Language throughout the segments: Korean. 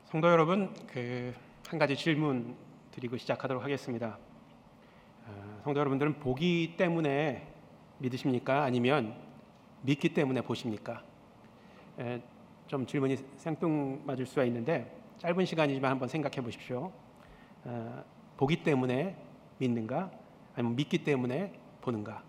성도 여러분, 한 가지 질문 드리고 시작하도록 하겠습니다. 성도 여러분들은 보기 때문에 믿으십니까? 아니면 믿기 때문에 보십니까? 좀 질문이 생뚱맞을 수가 있는데 짧은 시간이지만 한번 생각해 보십시오. 보기 때문에 믿는가? 아니면 믿기 때문에 보는가?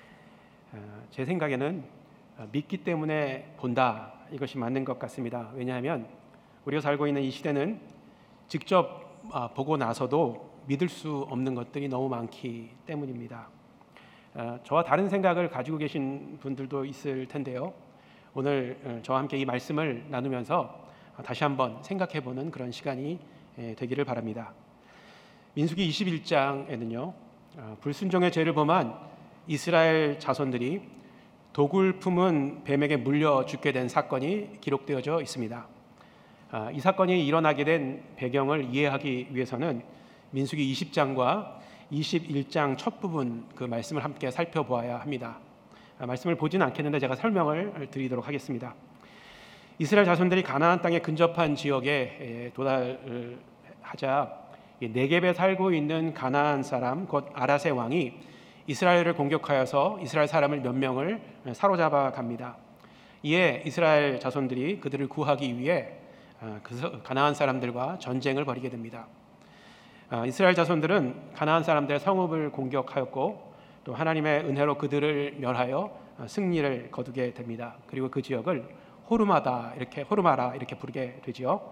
제 생각에는 믿기 때문에 본다, 이것이 맞는 것 같습니다. 왜냐하면 우리가 살고 있는 이 시대는 직접 보고 나서도 믿을 수 없는 것들이 너무 많기 때문입니다. 저와 다른 생각을 가지고 계신 분들도 있을 텐데요. 오늘 저와 함께 이 말씀을 나누면서 다시 한번 생각해보는 그런 시간이 되기를 바랍니다. 민수기 21장에는요, 불순종의 죄를 범한 이스라엘 자손들이 독을 품은 뱀에게 물려 죽게 된 사건이 기록되어져 있습니다. 이 사건이 일어나게 된 배경을 이해하기 위해서는 민수기 20장과 21장 첫 부분 그 말씀을 함께 살펴보아야 합니다. 말씀을 보지는 않겠는데 제가 설명을 드리도록 하겠습니다. 이스라엘 자손들이 가나안 땅에 근접한 지역에 도달하자 네겝에 살고 있는 가나안 사람 곧 아랏의 왕이 이스라엘을 공격하여서 이스라엘 사람을 몇 명을 사로잡아 갑니다. 이에 이스라엘 자손들이 그들을 구하기 위해 가나안 사람들과 전쟁을 벌이게 됩니다. 이스라엘 자손들은 가나안 사람들의 성읍을 공격하였고 또 하나님의 은혜로 그들을 멸하여 승리를 거두게 됩니다. 그리고 그 지역을 호르마라 이렇게 부르게 되지요.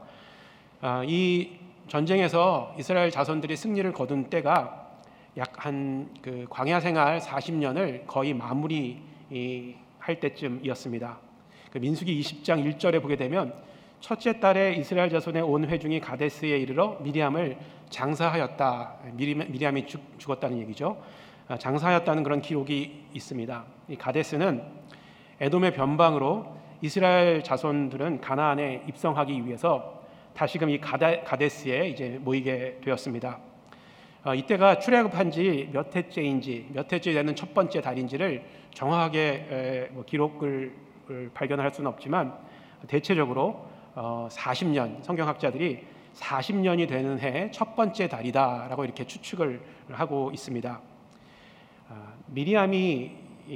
이 전쟁에서 이스라엘 자손들이 승리를 거둔 때가 약 한 광야 생활 40년을 거의 마무리할 때쯤이었습니다. 민수기 20장 1절에 보게 되면 첫째 달에 이스라엘 자손의 온 회중이 가데스에 이르러 미리암을 장사하였다. 미리암이 죽었다는 얘기죠. 장사하였다는 그런 기록이 있습니다. 이 가데스는 에돔의 변방으로 이스라엘 자손들은 가나안에 입성하기 위해서 다시금 이 가데스에 이제 모이게 되었습니다. 이때가 출애굽한 지 몇 해째 되는 첫 번째 달인지를 정확하게 기록을 발견할 수는 없지만 대체적으로 40년, 성경학자들이 40년이 되는 해의 첫 번째 달이다라고 이렇게 추측을 하고 있습니다. 미리암이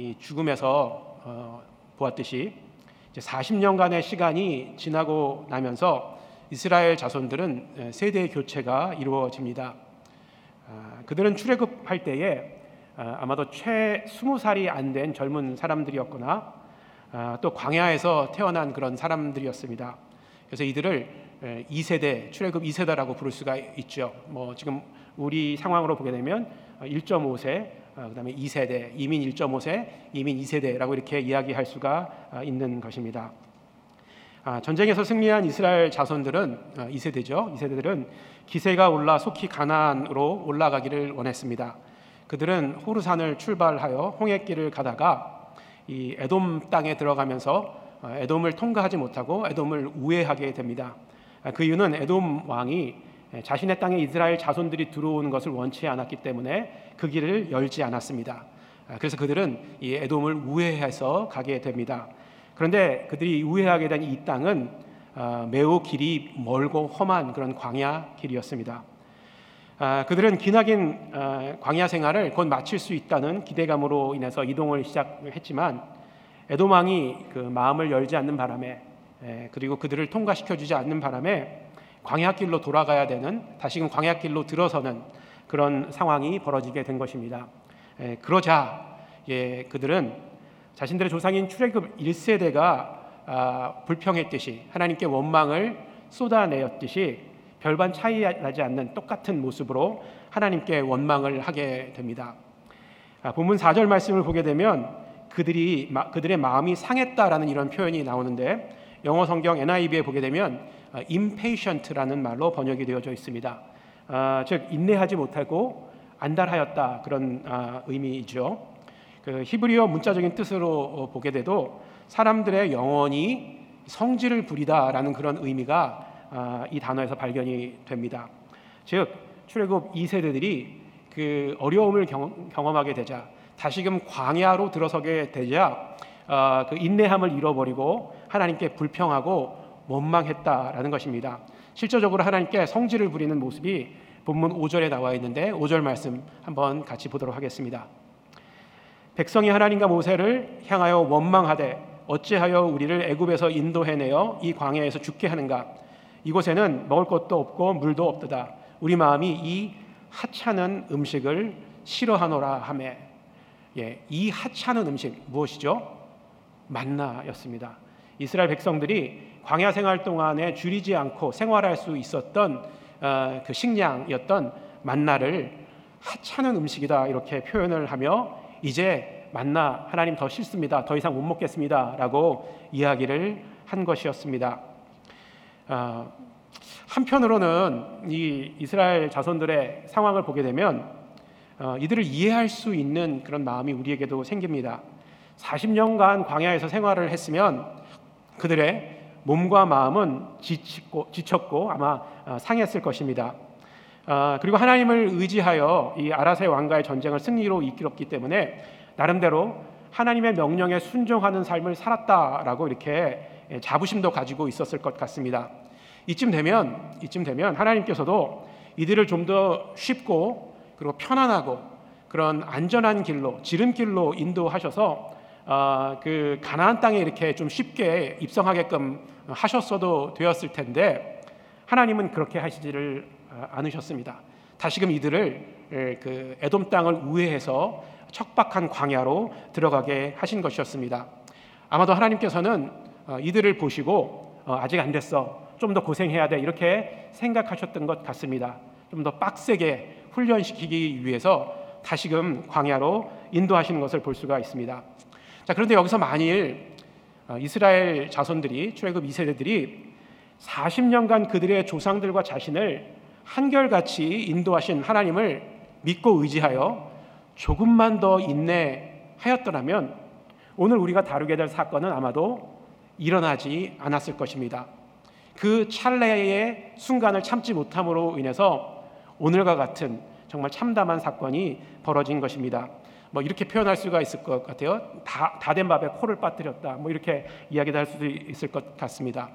죽음에서 보았듯이 이제 40년간의 시간이 지나고 나면서 이스라엘 자손들은 세대 교체가 이루어집니다. 그들은 출애굽할 때에 아마도 채 20살이 안 된 젊은 사람들이었거나 또 광야에서 태어난 그런 사람들이었습니다. 그래서 이들을 2세대, 출애굽 2세대라고 부를 수가 있죠. 지금 우리 상황으로 보게 되면 1.5세, 그다음에 2세대, 이민 1.5세, 이민 2세대라고 이렇게 이야기할 수가 있는 것입니다. 전쟁에서 승리한 이스라엘 자손들은 2세대죠. 2세대들은 기세가 올라 속히 가나안으로 올라가기를 원했습니다. 그들은 호르산을 출발하여 홍해길을 가다가 이 에돔 땅에 들어가면서 에돔을 통과하지 못하고 에돔을 우회하게 됩니다. 그 이유는 에돔 왕이 자신의 땅에 이스라엘 자손들이 들어오는 것을 원치 않았기 때문에 그 길을 열지 않았습니다. 그래서 그들은 이 에돔을 우회해서 가게 됩니다. 그런데 그들이 우회하게 된 이 땅은 매우 길이 멀고 험한 그런 광야 길이었습니다. 그들은 기나긴 광야 생활을 곧 마칠 수 있다는 기대감으로 인해서 이동을 시작했지만 에돔 왕이 그 마음을 열지 않는 바람에 그리고 그들을 통과시켜주지 않는 바람에 광야길로 돌아가야 되는, 다시금 광야길로 들어서는 그런 상황이 벌어지게 된 것입니다. 그러자 그들은 자신들의 조상인 출애굽 1세대가 불평했듯이 하나님께 원망을 쏟아내었듯이 별반 차이 나지 않는 똑같은 모습으로 하나님께 원망을 하게 됩니다. 본문 4절 말씀을 보게 되면 그들의 마음이 상했다라는 이런 표현이 나오는데 영어 성경 NIV에 보게 되면 impatient라는 말로 번역이 되어져 있습니다. 즉 인내하지 못하고 안달하였다, 그런 의미이죠. 그 히브리어 문자적인 뜻으로 보게 돼도 사람들의 영혼이 성질을 부리다라는 그런 의미가 이 단어에서 발견이 됩니다. 즉 출애굽 2세대들이 그 어려움을 경험하게 되자, 다시금 광야로 들어서게 되자 그 인내함을 잃어버리고 하나님께 불평하고 원망했다라는 것입니다. 실제적으로 하나님께 성질을 부리는 모습이 본문 5절에 나와 있는데 5절 말씀 한번 같이 보도록 하겠습니다. 백성이 하나님과 모세를 향하여 원망하되 어찌하여 우리를 애굽에서 인도해내어 이 광야에서 죽게 하는가? 이곳에는 먹을 것도 없고 물도 없도다. 우리 마음이 이 하찮은 음식을 싫어하노라 하매. 이 하찮은 음식 무엇이죠? 만나였습니다. 이스라엘 백성들이 광야 생활 동안에 줄이지 않고 생활할 수 있었던 그 식량이었던 만나를 하찮은 음식이다 이렇게 표현을 하며 이제 만나 하나님 더 싫습니다. 더 이상 못 먹겠습니다. 라고 이야기를 한 것이었습니다. 한편으로는 이 이스라엘 자손들의 상황을 보게 되면 이들을 이해할 수 있는 그런 마음이 우리에게도 생깁니다. 40년간 광야에서 생활을 했으면 그들의 몸과 마음은 지쳤고 아마 상했을 것입니다. 그리고 하나님을 의지하여 이 아라세 왕과의 전쟁을 승리로 이끌었기 때문에 나름대로 하나님의 명령에 순종하는 삶을 살았다라고 이렇게 자부심도 가지고 있었을 것 같습니다. 이쯤 되면 하나님께서도 이들을 좀 더 쉽고 그리고 편안하고 그런 안전한 길로 지름길로 인도하셔서 그 가나안 땅에 이렇게 좀 쉽게 입성하게끔 하셨어도 되었을 텐데 하나님은 그렇게 하시지를 않으셨습니다. 다시금 이들을 그 에돔 땅을 우회해서 척박한 광야로 들어가게 하신 것이었습니다. 아마도 하나님께서는 이들을 보시고 아직 안 됐어, 좀 더 고생해야 돼 이렇게 생각하셨던 것 같습니다. 좀 더 빡세게 훈련시키기 위해서 다시금 광야로 인도하시는 것을 볼 수가 있습니다. 자, 그런데 여기서 만일 이스라엘 자손들이 출애굽 2세대들이 40년간 그들의 조상들과 자신을 한결같이 인도하신 하나님을 믿고 의지하여 조금만 더 인내하였더라면 오늘 우리가 다루게 될 사건은 아마도 일어나지 않았을 것입니다. 그 찰나의 순간을 참지 못함으로 인해서 오늘과 같은 정말 참담한 사건이 벌어진 것입니다. 이렇게 표현할 수가 있을 것 같아요. 다 된 밥에 코를 빠뜨렸다. 이렇게 이야기도 할 수도 있을 것 같습니다.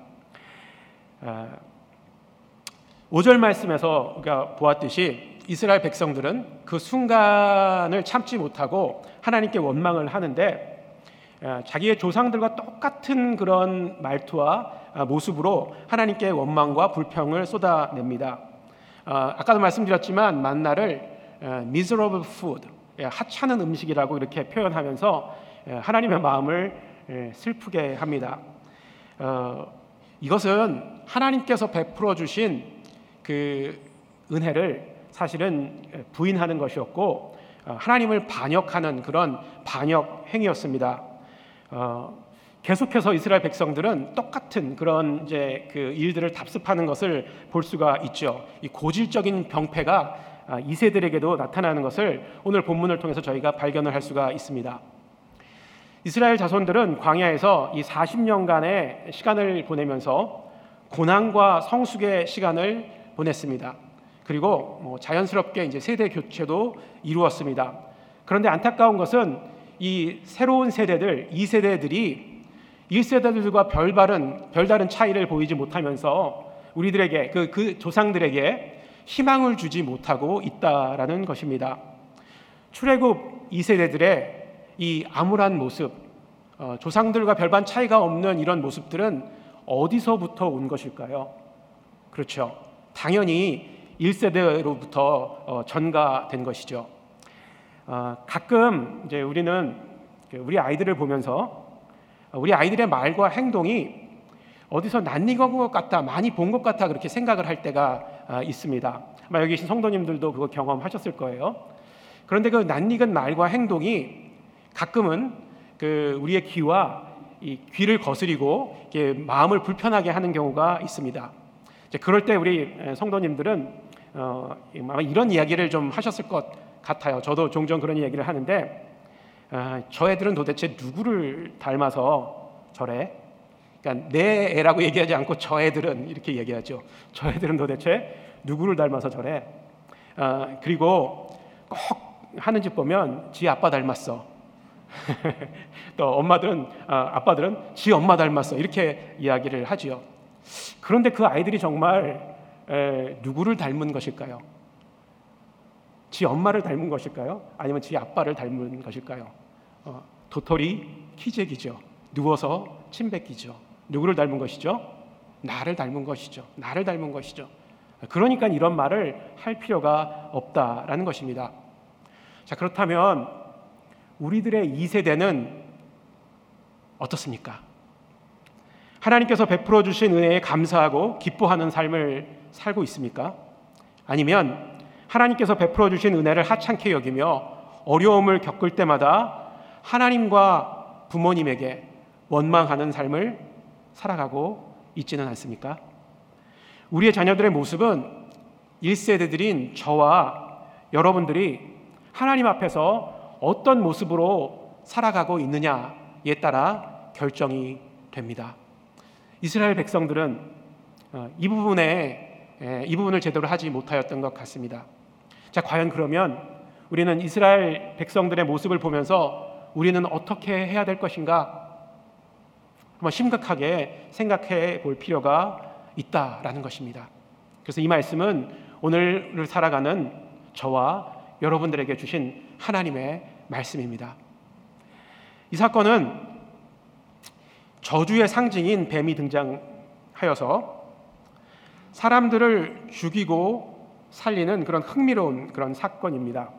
5절 말씀에서 우리가 보았듯이 이스라엘 백성들은 그 순간을 참지 못하고 하나님께 원망을 하는데 자기의 조상들과 똑같은 그런 말투와 모습으로 하나님께 원망과 불평을 쏟아냅니다. 아까도 말씀드렸지만 만나를 miserable food, 하찮은 음식이라고 이렇게 표현하면서 하나님의 마음을 슬프게 합니다. 이것은 하나님께서 베풀어 주신 그 은혜를 사실은 부인하는 것이었고 하나님을 반역하는 그런 반역 행위였습니다. 계속해서 이스라엘 백성들은 똑같은 그런 이제 그 일들을 답습하는 것을 볼 수가 있죠. 이 고질적인 병폐가 이세들에게도 나타나는 것을 오늘 본문을 통해서 저희가 발견을 할 수가 있습니다. 이스라엘 자손들은 광야에서 이 40년간의 시간을 보내면서 고난과 성숙의 시간을 보냈습니다. 그리고 자연스럽게 이제 세대 교체도 이루었습니다. 그런데 안타까운 것은 이 새로운 세대들, 2세대들이 1세대들과 별다른 차이를 보이지 못하면서 우리들에게 그 조상들에게 희망을 주지 못하고 있다라는 것입니다. 출애굽 2세대들의 이 암울한 모습, 조상들과 별반 차이가 없는 이런 모습들은 어디서부터 온 것일까요? 그렇죠. 당연히 1세대로부터 전가된 것이죠. 가끔 이제 우리는 우리 아이들을 보면서 우리 아이들의 말과 행동이 어디서 낯익은 것 같다, 많이 본 것 같다 그렇게 생각을 할 때가 있습니다. 아마 여기 계신 성도님들도 그거 경험하셨을 거예요. 그런데 그 낯익은 말과 행동이 가끔은 그 우리의 이 귀를 거스리고 이렇게 마음을 불편하게 하는 경우가 있습니다. 이제 그럴 때 우리 성도님들은 아마 이런 이야기를 좀 하셨을 것 같아요. 저도 종종 그런 이야기를 하는데 저 애들은 도대체 누구를 닮아서 저래? 그러니까 내 애라고 얘기하지 않고 저 애들은 이렇게 얘기하죠. 저 애들은 도대체 누구를 닮아서 저래? 그리고 꼭 하는 짓 보면 지 아빠 닮았어. 또 엄마들은 아빠들은 지 엄마 닮았어. 이렇게 이야기를 하지요. 그런데 그 아이들이 정말 누구를 닮은 것일까요? 지 엄마를 닮은 것일까요? 아니면 지 아빠를 닮은 것일까요? 도토리 키재기죠. 누워서 침 뱉기죠. 누구를 닮은 것이죠? 나를 닮은 것이죠. 나를 닮은 것이죠. 그러니까 이런 말을 할 필요가 없다라는 것입니다. 자, 그렇다면 우리들의 2세대는 어떻습니까? 하나님께서 베풀어 주신 은혜에 감사하고 기뻐하는 삶을 살고 있습니까? 아니면 하나님께서 베풀어 주신 은혜를 하찮게 여기며 어려움을 겪을 때마다 하나님과 부모님에게 원망하는 삶을 살아가고 있지는 않습니까? 우리의 자녀들의 모습은 1세대들인 저와 여러분들이 하나님 앞에서 어떤 모습으로 살아가고 있느냐에 따라 결정이 됩니다. 이스라엘 백성들은 이 부분을 제대로 하지 못하였던 것 같습니다. 자, 과연 그러면 우리는 이스라엘 백성들의 모습을 보면서 우리는 어떻게 해야 될 것인가? 한번 심각하게 생각해 볼 필요가 있다라는 것입니다. 그래서 이 말씀은 오늘을 살아가는 저와 여러분들에게 주신 하나님의 말씀입니다. 이 사건은 저주의 상징인 뱀이 등장하여서 사람들을 죽이고 살리는 그런 흥미로운 그런 사건입니다.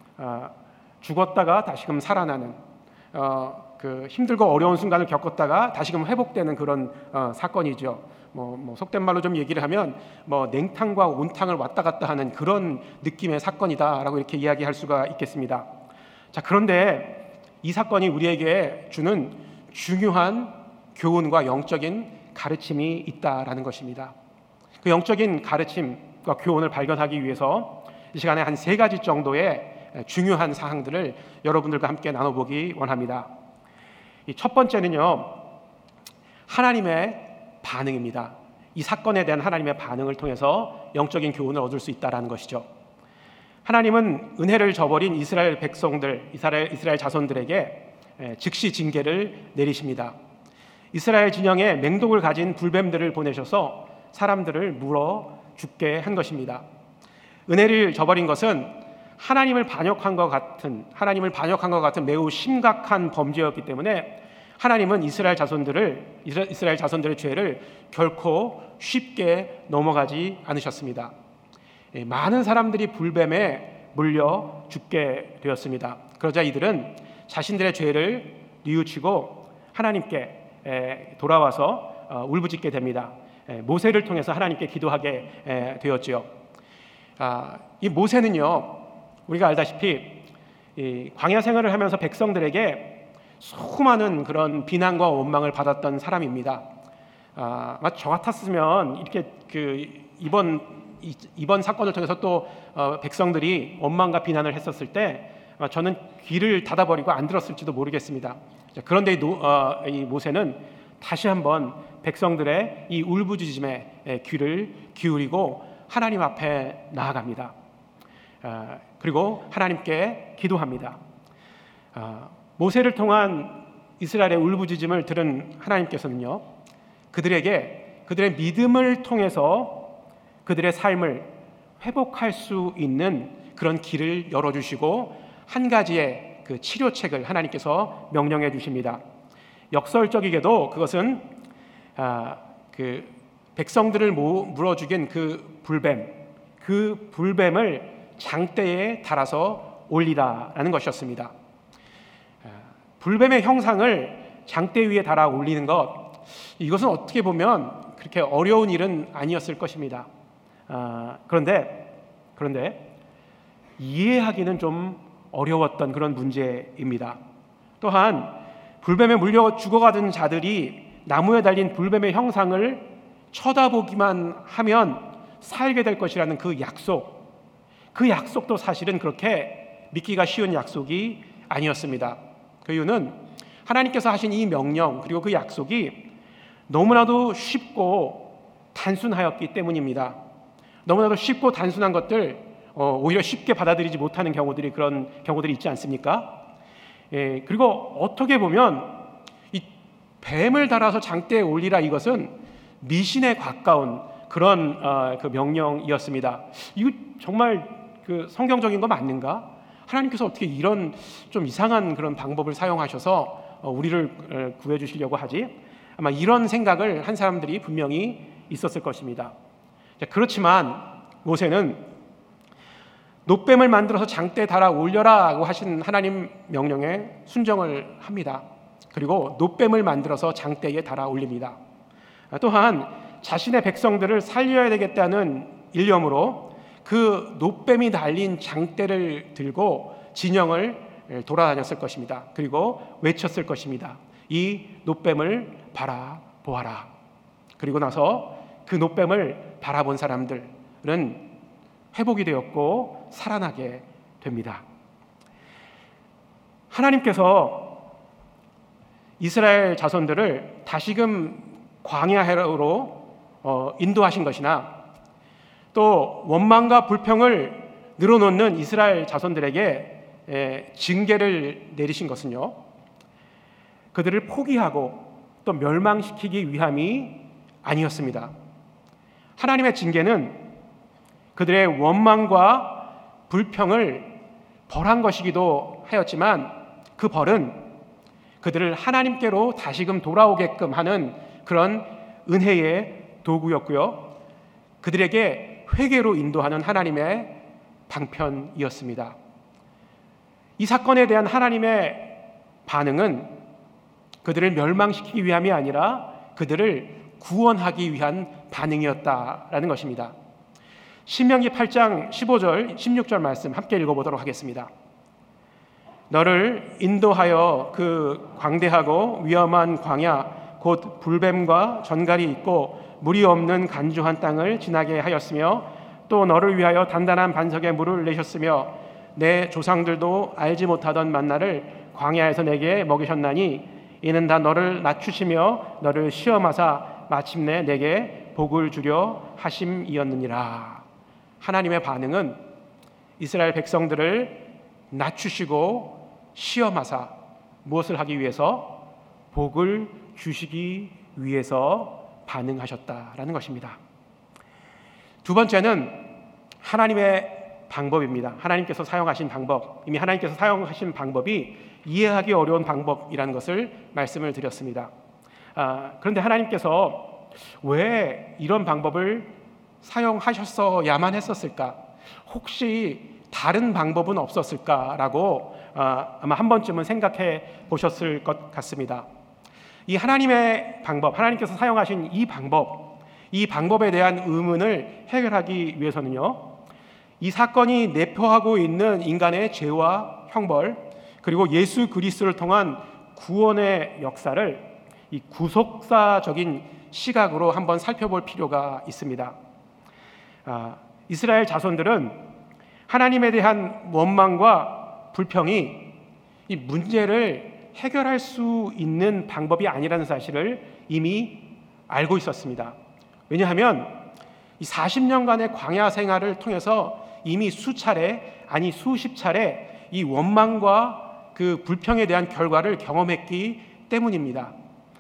죽었다가 다시금 살아나는 그 힘들고 어려운 순간을 겪었다가 다시금 회복되는 그런 사건이죠. 속된 말로 좀 얘기를 하면 냉탕과 온탕을 왔다 갔다 하는 그런 느낌의 사건이다라고 이렇게 이야기할 수가 있겠습니다. 자, 그런데 이 사건이 우리에게 주는 중요한 교훈과 영적인 가르침이 있다라는 것입니다. 그 영적인 가르침과 교훈을 발견하기 위해서 이 시간에 한 3가지 정도의 중요한 사항들을 여러분들과 함께 나눠보기 원합니다. 이 첫 번째는요, 하나님의 반응입니다. 이 사건에 대한 하나님의 반응을 통해서 영적인 교훈을 얻을 수 있다는 것이죠. 하나님은 은혜를 저버린 이스라엘 백성들, 이스라엘 자손들에게 즉시 징계를 내리십니다. 이스라엘 진영에 맹독을 가진 불뱀들을 보내셔서 사람들을 물어 죽게 한 것입니다. 은혜를 저버린 것은 하나님을 반역한 것 같은 매우 심각한 범죄였기 때문에 하나님은 이스라엘 자손들의 죄를 결코 쉽게 넘어가지 않으셨습니다. 많은 사람들이 불뱀에 물려 죽게 되었습니다. 그러자 이들은 자신들의 죄를 뉘우치고 하나님께 돌아와서 울부짖게 됩니다. 모세를 통해서 하나님께 기도하게 되었지요. 이 모세는요, 우리가 알다시피 이 광야 생활을 하면서 백성들에게 수많은 그런 비난과 원망을 받았던 사람입니다. 저 같았으면 이렇게 이번 사건을 통해서 또 백성들이 원망과 비난을 했었을 때 저는 귀를 닫아버리고 안 들었을지도 모르겠습니다. 그런데 이 모세는 다시 한번 백성들의 이 울부짖음에 귀를 기울이고 하나님 앞에 나아갑니다. 그리고 하나님께 기도합니다. 모세를 통한 이스라엘의 울부짖음을 들은 하나님께서는요, 그들의 믿음을 통해서 그들의 삶을 회복할 수 있는 그런 길을 열어주시고 한 가지의 그 치료책을 하나님께서 명령해 주십니다. 역설적이게도 그것은 그 백성들을 물어 죽인 그 불뱀을 장대에 달아서 올리다라는 것이었습니다. 불뱀의 형상을 장대 위에 달아 올리는 것, 이것은 어떻게 보면 그렇게 어려운 일은 아니었을 것입니다. 그런데 이해하기는 좀 어려웠던 그런 문제입니다. 또한 불뱀에 물려 죽어가던 자들이 나무에 달린 불뱀의 형상을 쳐다보기만 하면 살게 될 것이라는 그 약속도 사실은 그렇게 믿기가 쉬운 약속이 아니었습니다. 그 이유는 하나님께서 하신 이 명령 그리고 그 약속이 너무나도 쉽고 단순하였기 때문입니다. 너무나도 쉽고 단순한 것들 오히려 쉽게 받아들이지 못하는 그런 경우들이 있지 않습니까? 그리고 어떻게 보면 이 뱀을 달아서 장대에 올리라, 이것은 미신에 가까운 그런 그 명령이었습니다. 이거 정말 그 성경적인 거 맞는가? 하나님께서 어떻게 이런 좀 이상한 그런 방법을 사용하셔서 우리를 구해 주시려고 하지? 아마 이런 생각을 한 사람들이 분명히 있었을 것입니다. 그렇지만 모세는 놋뱀을 만들어서 장대에 달아 올려라고 하신 하나님 명령에 순종을 합니다. 그리고 놋뱀을 만들어서 장대에 달아 올립니다. 또한 자신의 백성들을 살려야 되겠다는 일념으로 그 놋뱀이 달린 장대를 들고 진영을 돌아다녔을 것입니다. 그리고 외쳤을 것입니다. 이 놋뱀을 바라보아라. 그리고 나서 그 놋뱀을 바라본 사람들은 회복이 되었고 살아나게 됩니다. 하나님께서 이스라엘 자손들을 다시금 광야로 인도하신 것이나 또 원망과 불평을 늘어놓는 이스라엘 자손들에게 징계를 내리신 것은요, 그들을 포기하고 또 멸망시키기 위함이 아니었습니다. 하나님의 징계는 그들의 원망과 불평을 벌한 것이기도 하였지만 그 벌은 그들을 하나님께로 다시금 돌아오게끔 하는 그런 은혜의 도구였고요, 그들에게 회개로 인도하는 하나님의 방편이었습니다. 이 사건에 대한 하나님의 반응은 그들을 멸망시키기 위함이 아니라 그들을 구원하기 위한 반응이었다라는 것입니다. 신명기 8장 15절 16절 말씀 함께 읽어보도록 하겠습니다. 너를 인도하여 그 광대하고 위험한 광야 곧 불뱀과 전갈이 있고 물이 없는 간주한 땅을 지나게 하였으며 또 너를 위하여 단단한 반석에 물을 내셨으며 내 조상들도 알지 못하던 만나를 광야에서 내게 먹이셨나니 이는 다 너를 낮추시며 너를 시험하사 마침내 내게 복을 주려 하심이었느니라. 하나님의 반응은 이스라엘 백성들을 낮추시고 시험하사 무엇을 하기 위해서? 복을 주시기 위해서 반응하셨다라는 것입니다. 두 번째는 하나님의 방법입니다. 하나님께서 사용하신 방법, 이미 하나님께서 사용하신 방법이 이해하기 어려운 방법이라는 것을 말씀을 드렸습니다. 그런데 하나님께서 왜 이런 방법을 사용하셨어야만 했었을까? 혹시 다른 방법은 없었을까라고 아마 한 번쯤은 생각해 보셨을 것 같습니다. 이 하나님의 방법, 하나님께서 사용하신 이 방법에 대한 의문을 해결하기 위해서는요, 이 사건이 내포하고 있는 인간의 죄와 형벌, 그리고 예수 그리스도를 통한 구원의 역사를 이 구속사적인 시각으로 한번 살펴볼 필요가 있습니다. 이스라엘 자손들은 하나님에 대한 원망과 불평이 이 문제를 해결할 수 있는 방법이 아니라는 사실을 이미 알고 있었습니다. 왜냐하면 이 40년간의 광야 생활을 통해서 이미 수차례 아니 수십 차례 이 원망과 그 불평에 대한 결과를 경험했기 때문입니다.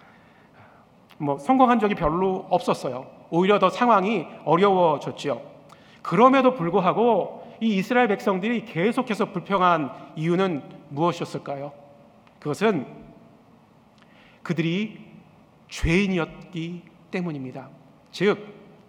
성공한 적이 별로 없었어요. 오히려 더 상황이 어려워졌죠. 그럼에도 불구하고 이 이스라엘 백성들이 계속해서 불평한 이유는 무엇이었을까요? 그것은 그들이 죄인이었기 때문입니다. 즉,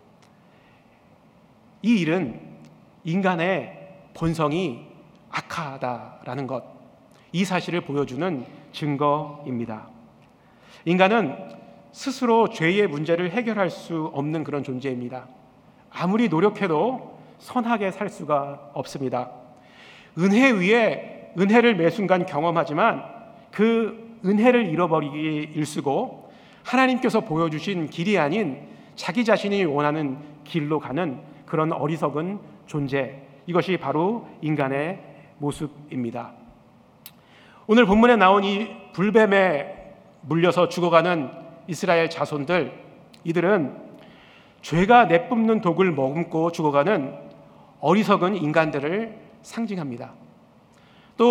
이 일은 인간의 본성이 악하다라는 것, 이 사실을 보여주는 증거입니다. 인간은 스스로 죄의 문제를 해결할 수 없는 그런 존재입니다. 아무리 노력해도 선하게 살 수가 없습니다. 은혜 위에 은혜를 매 순간 경험하지만 그 은혜를 잃어버리기 일쑤고 하나님께서 보여주신 길이 아닌 자기 자신이 원하는 길로 가는 그런 어리석은 존재, 이것이 바로 인간의 모습입니다. 오늘 본문에 나온 이 불뱀에 물려서 죽어가는 이스라엘 자손들, 이들은 죄가 내뿜는 독을 머금고 죽어가는 어리석은 인간들을 상징합니다.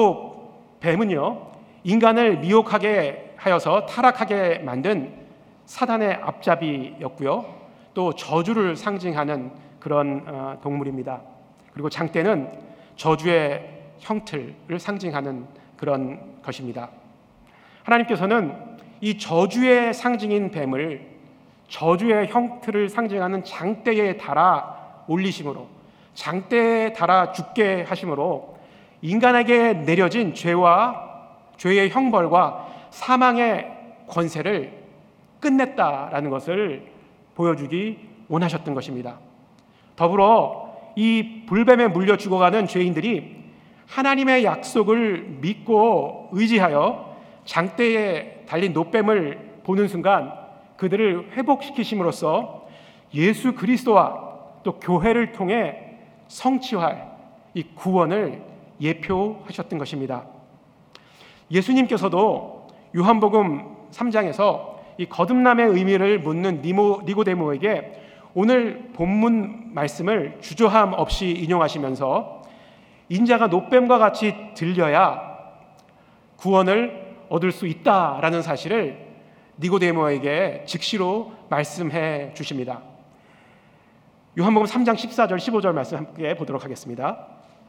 또 뱀은요, 인간을 미혹하게 하여서 타락하게 만든 사단의 앞잡이였고요. 또 저주를 상징하는 그런 동물입니다. 그리고 장대는 저주의 형틀을 상징하는 그런 것입니다. 하나님께서는 이 저주의 상징인 뱀을 저주의 형틀을 상징하는 장대에 달아 올리심으로, 장대에 달아 죽게 하심으로 인간에게 내려진 죄의 형벌과 사망의 권세를 끝냈다라는 것을 보여주기 원하셨던 것입니다. 더불어 이 불뱀에 물려 죽어가는 죄인들이 하나님의 약속을 믿고 의지하여 장대에 달린 노뱀을 보는 순간 그들을 회복시키심으로써 예수 그리스도와 또 교회를 통해 성취할 이 구원을 예표하셨던 것입니다. 예수님께서도 요한복음 3장에서 이 거듭남의 의미를 묻는 니고데모에게 오늘 본문 말씀을 주저함 없이 인용하시면서 인자가 노뱀과 같이 들려야 구원을 얻을 수 있다라는 사실을 니고데모에게 즉시로 말씀해 주십니다. 요한복음 3장 14절 15절 말씀 함께 보도록 하겠습니다.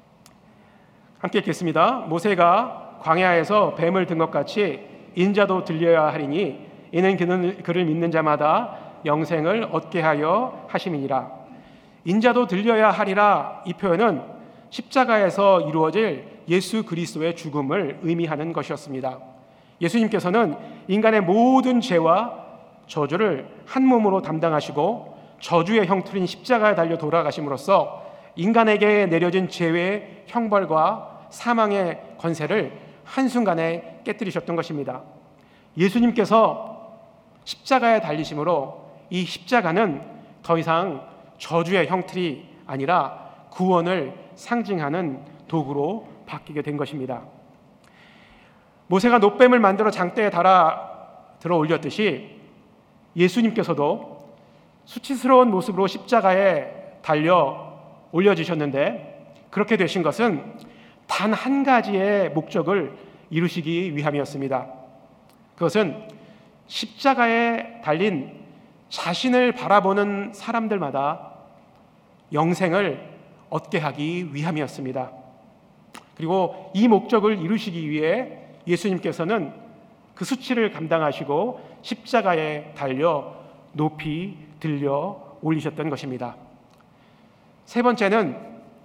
함께 읽겠습니다. 모세가 광야에서 뱀을 든 것 같이 인자도 들려야 하리니 이는 그를 믿는 자마다 영생을 얻게 하여 하심이니라. 인자도 들려야 하리라, 이 표현은 십자가에서 이루어질 예수 그리스도의 죽음을 의미하는 것이었습니다. 예수님께서는 인간의 모든 죄와 저주를 한 몸으로 담당하시고 저주의 형틀인 십자가에 달려 돌아가심으로써 인간에게 내려진 죄의 형벌과 사망의 권세를 한순간에 깨뜨리셨던 것입니다. 예수님께서 십자가에 달리심으로 이 십자가는 더 이상 저주의 형틀이 아니라 구원을 상징하는 도구로 바뀌게 된 것입니다. 모세가 노뱀을 만들어 장대에 달아 들어 올렸듯이 예수님께서도 수치스러운 모습으로 십자가에 달려 올려지셨는데, 그렇게 되신 것은 단 한 가지의 목적을 이루시기 위함이었습니다. 그것은 십자가에 달린 자신을 바라보는 사람들마다 영생을 얻게 하기 위함이었습니다. 그리고 이 목적을 이루시기 위해 예수님께서는 그 수치를 감당하시고 십자가에 달려 높이 들려 올리셨던 것입니다. 세 번째는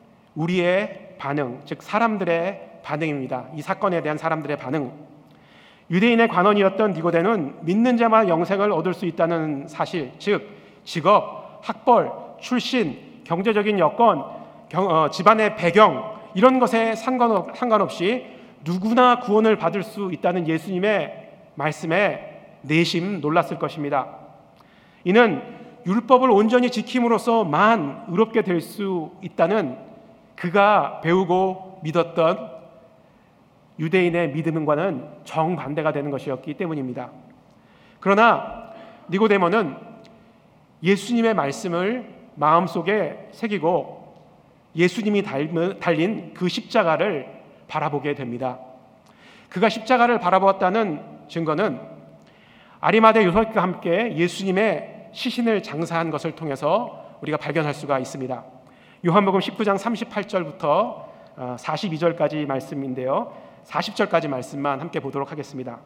우리의 반응, 즉 사람들의 반응입니다. 이 사건에 대한 사람들의 반응. 유대인의 관원이었던 니고데는 믿는 자만 영생을 얻을 수 있다는 사실, 즉 직업, 학벌, 출신, 경제적인 여건, 집안의 배경, 이런 것에 상관없이 누구나 구원을 받을 수 있다는 예수님의 말씀에 내심 놀랐을 것입니다. 이는 율법을 온전히 지킴으로써만 의롭게 될 수 있다는 그가 배우고 믿었던 유대인의 믿음과는 정반대가 되는 것이었기 때문입니다. 그러나 니고데모는 예수님의 말씀을 마음속에 새기고 예수님이 달린 그 십자가를 바라보게 됩니다. 그가 십자가를 바라보았다는 증거는 아리마대 요셉과 함께 예수님의 시신을 장사한 것을 통해서 우리가 발견할 수가 있습니다. 요한복음 19장 38절부터 42절까지 말씀인데요, 40절까지 말씀만 함께 보도록 하겠습니다.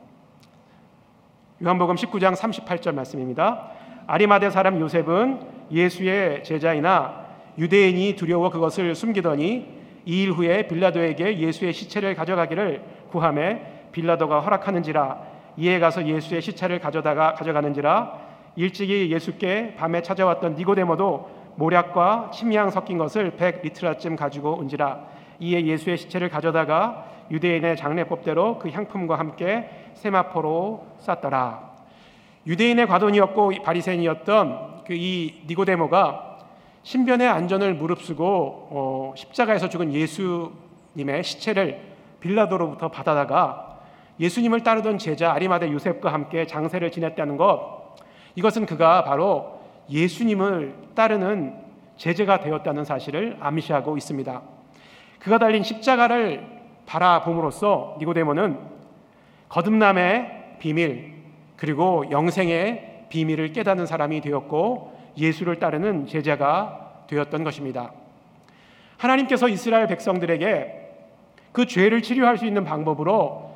요한복음 19장 38절 말씀입니다. 아리마대 사람 요셉은 예수의 제자이나 유대인이 두려워 그것을 숨기더니 2일 후에 빌라도에게 예수의 시체를 가져가기를 구하매 빌라도가 허락하는지라. 이에 가서 예수의 시체를 가져가는지라. 일찍이 예수께 밤에 찾아왔던 니고데모도 모략과 침향 섞인 것을 100리트라쯤 가지고 온지라. 이에 예수의 시체를 가져다가 유대인의 장례법대로 그 향품과 함께 세마포로 쌌더라. 유대인의 과돈이었고 바리새인이었던 이 니고데모가 신변의 안전을 무릅쓰고 십자가에서 죽은 예수님의 시체를 빌라도로부터 받아다가 예수님을 따르던 제자 아리마대 요셉과 함께 장세를 지냈다는 것, 이것은 그가 바로 예수님을 따르는 제자가 되었다는 사실을 암시하고 있습니다. 그가 달린 십자가를 바라봄으로써 니고데모는 거듭남의 비밀, 그리고 영생의 비밀을 깨닫는 사람이 되었고 예수를 따르는 제자가 되었던 것입니다. 하나님께서 이스라엘 백성들에게 그 죄를 치료할 수 있는 방법으로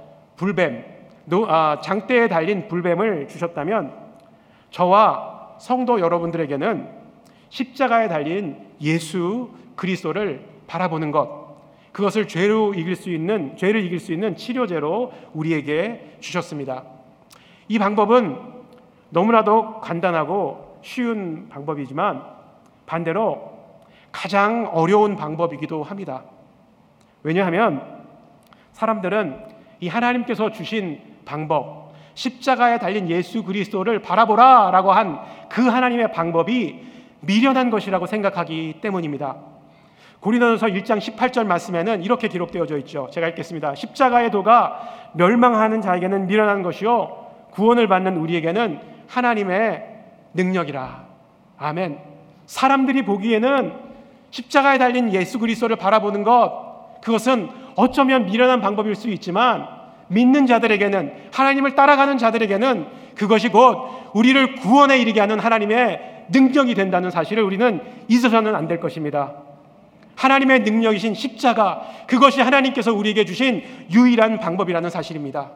장대에 달린 불뱀을 주셨다면 저와 성도 여러분들에게는 십자가에 달린 예수 그리스도를 바라보는 것, 그것을 죄를 이길 수 있는 치료제로 우리에게 주셨습니다. 이 방법은 너무나도 간단하고 쉬운 방법이지만 반대로 가장 어려운 방법이기도 합니다. 왜냐하면 사람들은 이 하나님께서 주신 방법, 십자가에 달린 예수 그리스도를 바라보라 라고 한 그 하나님의 방법이 미련한 것이라고 생각하기 때문입니다. 고린도전서 1장 18절 말씀에는 이렇게 기록되어져 있죠. 제가 읽겠습니다. 십자가의 도가 멸망하는 자에게는 미련한 것이요 구원을 받는 우리에게는 하나님의 능력이라. 아멘. 사람들이 보기에는 십자가에 달린 예수 그리스도를 바라보는 것, 그것은 어쩌면 미련한 방법일 수 있지만 믿는 자들에게는, 하나님을 따라가는 자들에게는 그것이 곧 우리를 구원에 이르게 하는 하나님의 능력이 된다는 사실을 우리는 잊어서는 안 될 것입니다. 하나님의 능력이신 십자가, 그것이 하나님께서 우리에게 주신 유일한 방법이라는 사실입니다.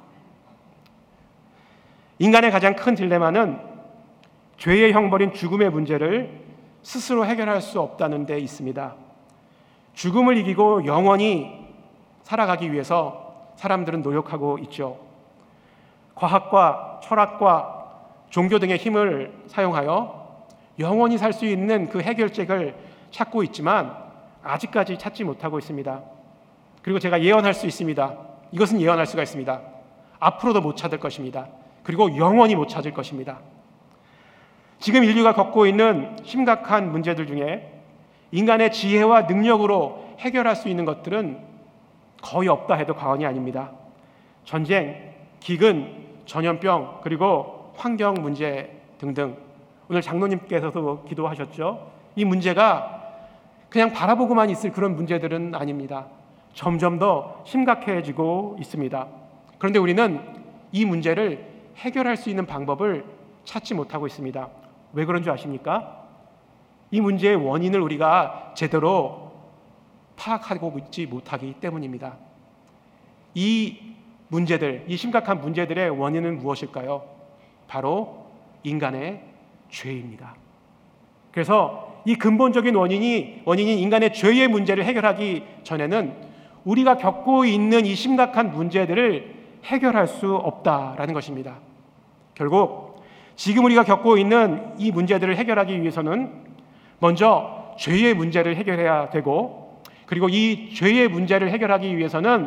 인간의 가장 큰 딜레마는 죄의 형벌인 죽음의 문제를 스스로 해결할 수 없다는 데 있습니다. 죽음을 이기고 영원히 살아가기 위해서 사람들은 노력하고 있죠. 과학과 철학과 종교 등의 힘을 사용하여 영원히 살 수 있는 그 해결책을 찾고 있지만 아직까지 찾지 못하고 있습니다. 그리고 제가 예언할 수 있습니다. 이것은 예언할 수가 있습니다. 앞으로도 못 찾을 것입니다. 그리고 영원히 못 찾을 것입니다. 지금 인류가 겪고 있는 심각한 문제들 중에 인간의 지혜와 능력으로 해결할 수 있는 것들은 거의 없다 해도 과언이 아닙니다. 전쟁, 기근, 전염병, 그리고 환경 문제 등등. 오늘 장로님께서도 기도하셨죠. 이 문제가 그냥 바라보고만 있을 그런 문제들은 아닙니다. 점점 더 심각해지고 있습니다. 그런데 우리는 이 문제를 해결할 수 있는 방법을 찾지 못하고 있습니다. 왜 그런 줄 아십니까? 이 문제의 원인을 우리가 제대로 파악하고 있지 못하기 때문입니다. 이 심각한 문제들의 원인은 무엇일까요? 바로 인간의 죄입니다. 그래서 이 근본적인 원인인 인간의 죄의 문제를 해결하기 전에는 우리가 겪고 있는 이 심각한 문제들을 해결할 수 없다라는 것입니다. 결국 지금 우리가 겪고 있는 이 문제들을 해결하기 위해서는 먼저 죄의 문제를 해결해야 되고, 그리고 이 죄의 문제를 해결하기 위해서는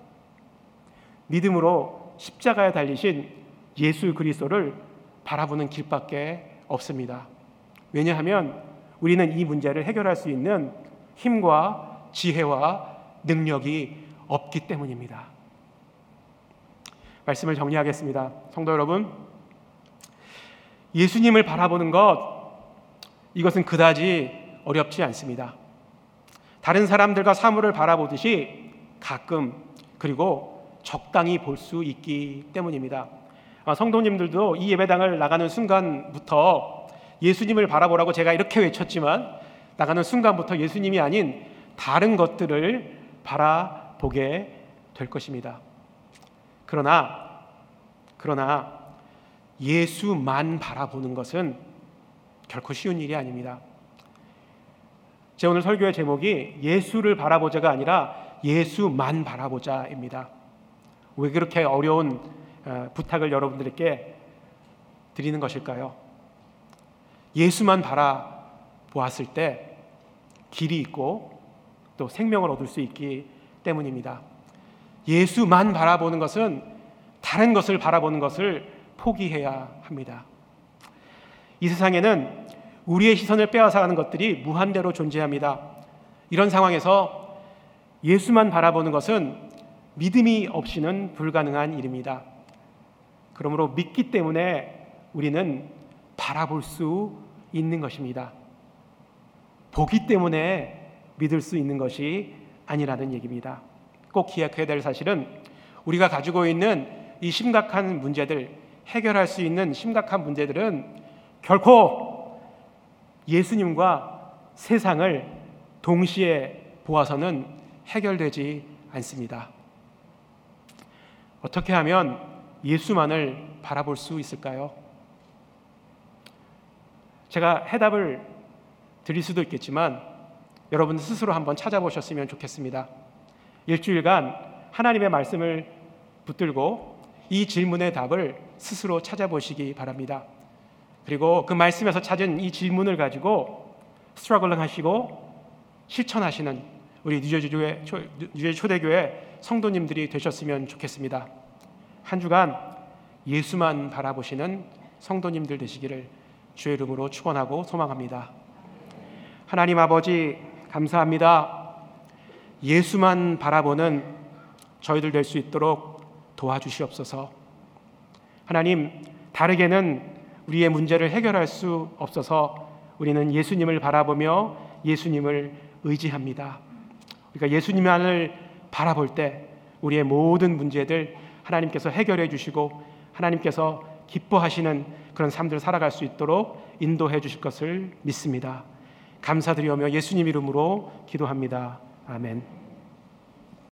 믿음으로 십자가에 달리신 예수 그리스도를 바라보는 길밖에 없습니다. 왜냐하면 우리는 이 문제를 해결할 수 있는 힘과 지혜와 능력이 없기 때문입니다. 말씀을 정리하겠습니다. 성도 여러분, 예수님을 바라보는 것, 이것은 그다지 어렵지 않습니다. 다른 사람들과 사물을 바라보듯이 가끔, 그리고 적당히 볼 수 있기 때문입니다. 성도님들도 이 예배당을 나가는 순간부터 예수님을 바라보라고 제가 이렇게 외쳤지만 나가는 순간부터 예수님이 아닌 다른 것들을 바라보게 될 것입니다. 그러나 예수만 바라보는 것은 결코 쉬운 일이 아닙니다. 제 오늘 설교의 제목이 예수를 바라보자가 아니라 예수만 바라보자입니다. 왜 그렇게 어려운 부탁을 여러분들께 드리는 것일까요? 예수만 바라보았을 때 길이 있고 또 생명을 얻을 수 있기 때문입니다. 예수만 바라보는 것은 다른 것을 바라보는 것을 포기해야 합니다. 이 세상에는 우리의 시선을 빼앗아가는 것들이 무한대로 존재합니다. 이런 상황에서 예수만 바라보는 것은 믿음이 없이는 불가능한 일입니다. 그러므로 믿기 때문에 우리는 바라볼 수 있는 것입니다. 보기 때문에 믿을 수 있는 것이 아니라는 얘기입니다. 꼭 기억해야 될 사실은 우리가 가지고 있는 이 심각한 문제들, 해결할 수 있는 심각한 문제들은 결코 예수님과 세상을 동시에 보아서는 해결되지 않습니다. 어떻게 하면 예수만을 바라볼 수 있을까요? 제가 해답을 드릴 수도 있겠지만 여러분 스스로 한번 찾아보셨으면 좋겠습니다. 일주일간 하나님의 말씀을 붙들고 이 질문의 답을 스스로 찾아보시기 바랍니다. 그리고 그 말씀에서 찾은 이 질문을 가지고 스트러글링 하시고 실천하시는 우리 뉴저지 초대교회 성도님들이 되셨으면 좋겠습니다. 한 주간 예수만 바라보시는 성도님들 되시기를 주의 이름으로 축원하고 소망합니다. 하나님 아버지 감사합니다. 예수만 바라보는 저희들 될 수 있도록 도와주시옵소서. 하나님, 다르게는 우리의 문제를 해결할 수 없어서 우리는 예수님을 바라보며 예수님을 의지합니다. 우리가 예수님만을 바라볼 때 우리의 모든 문제들 하나님께서 해결해 주시고 하나님께서 기뻐하시는 그런 삶들을 살아갈 수 있도록 인도해 주실 것을 믿습니다. 감사드리며 예수님 이름으로 기도합니다. 아멘.